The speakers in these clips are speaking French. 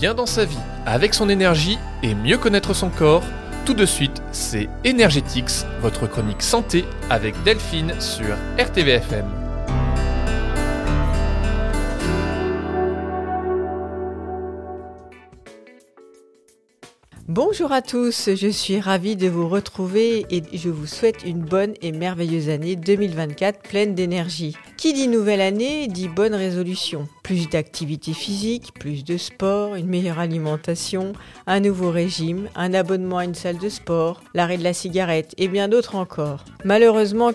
bien dans sa vie, avec son énergie et mieux connaître son corps. Tout de suite, c'est Energetics, votre chronique santé avec Delphine sur RTVFM. Bonjour à tous, je suis ravie de vous retrouver et je vous souhaite une bonne et merveilleuse année 2024 pleine d'énergie. Qui dit nouvelle année dit bonne résolution. Plus d'activité physique, plus de sport, une meilleure alimentation, un nouveau régime, un abonnement à une salle de sport, l'arrêt de la cigarette et bien d'autres encore. Malheureusement,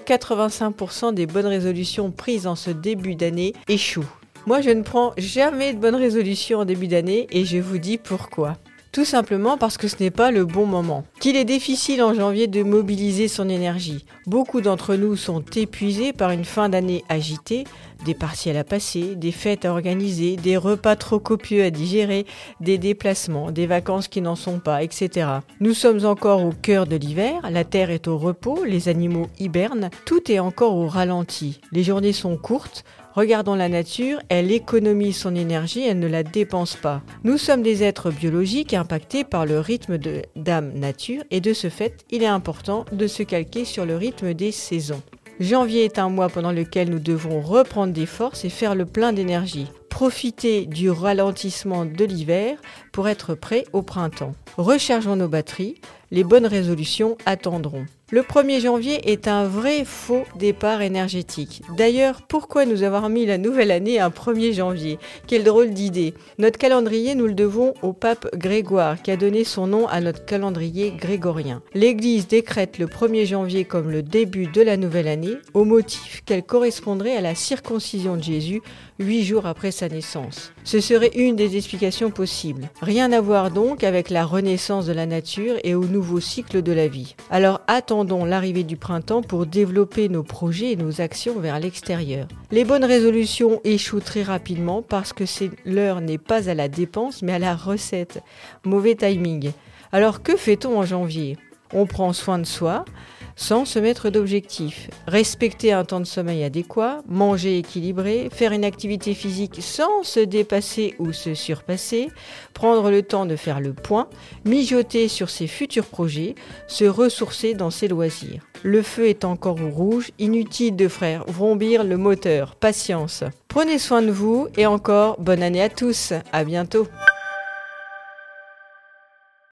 85% des bonnes résolutions prises en ce début d'année échouent. Moi, je ne prends jamais de bonnes résolutions en début d'année et je vous dis pourquoi. Tout simplement parce que ce n'est pas le bon moment. Qu'il est difficile en janvier de mobiliser son énergie. Beaucoup d'entre nous sont épuisés par une fin d'année agitée, des partiels à passer, des fêtes à organiser, des repas trop copieux à digérer, des déplacements, des vacances qui n'en sont pas, etc. Nous sommes encore au cœur de l'hiver, la terre est au repos, les animaux hibernent, tout est encore au ralenti. Les journées sont courtes. Regardons la nature, elle économise son énergie, elle ne la dépense pas. Nous sommes des êtres biologiques impactés par le rythme de Dame Nature et de ce fait, il est important de se calquer sur le rythme des saisons. Janvier est un mois pendant lequel nous devons reprendre des forces et faire le plein d'énergie. Profiter du ralentissement de l'hiver pour être prêts au printemps. Rechargeons nos batteries, les bonnes résolutions attendront. Le 1er janvier est un vrai faux départ énergétique. D'ailleurs, pourquoi nous avoir mis la nouvelle année un 1er janvier ? Quelle drôle d'idée. Notre calendrier, nous le devons au pape Grégoire, qui a donné son nom à notre calendrier grégorien. L'Église décrète le 1er janvier comme le début de la nouvelle année, au motif qu'elle correspondrait à la circoncision de Jésus 8 jours après sa naissance. Ce serait une des explications possibles. Rien à voir donc avec la renaissance de la nature et au nouveau cycle de la vie. Alors attendons l'arrivée du printemps pour développer nos projets et nos actions vers l'extérieur. Les bonnes résolutions échouent très rapidement parce que l'heure n'est pas à la dépense mais à la recette. Mauvais timing. Alors que fait-on en janvier ? On prend soin de soi sans se mettre d'objectifs. Respecter un temps de sommeil adéquat, manger équilibré, faire une activité physique sans se dépasser ou se surpasser, prendre le temps de faire le point, mijoter sur ses futurs projets, se ressourcer dans ses loisirs. Le feu est encore au rouge, inutile de faire vrombir le moteur. Patience. Prenez soin de vous et encore bonne année à tous. À bientôt.